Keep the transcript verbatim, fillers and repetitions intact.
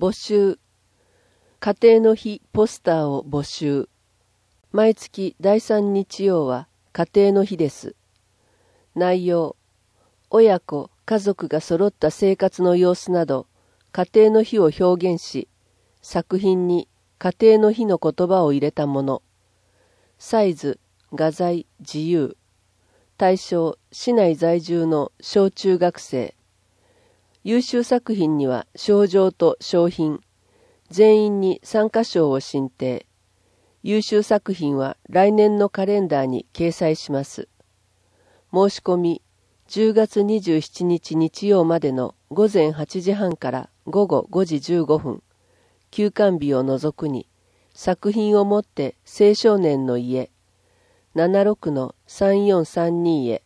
募集。家庭の日ポスターを募集。毎月だいさん日曜は家庭の日です。内容。親子、家族が揃った生活の様子など、家庭の日を表現し、作品に家庭の日の言葉を入れたもの。サイズ、画材、自由。対象、市内在住の小中学生。優秀作品には賞状と賞品。全員に参加賞を進呈。優秀作品は来年のカレンダーに掲載します。申し込み、じゅうがつにじゅうしちにち日曜までのごぜんはちじはんからごごごじじゅうごふん。休館日を除くに、作品を持って青少年の家、ななじゅうろくのさんよんさんにへ。